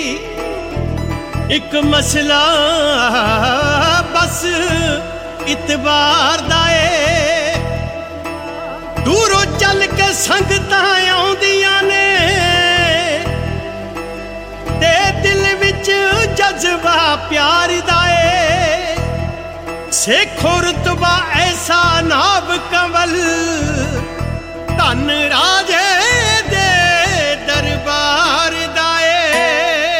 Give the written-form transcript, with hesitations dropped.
एक मसला बस इतबार दा ए, दूरों चल के संगतां आउंदियां ने ते दिल विच जज्बा प्यार दा ए। सिख रुतबा ऐसा नाब कंवल धन रा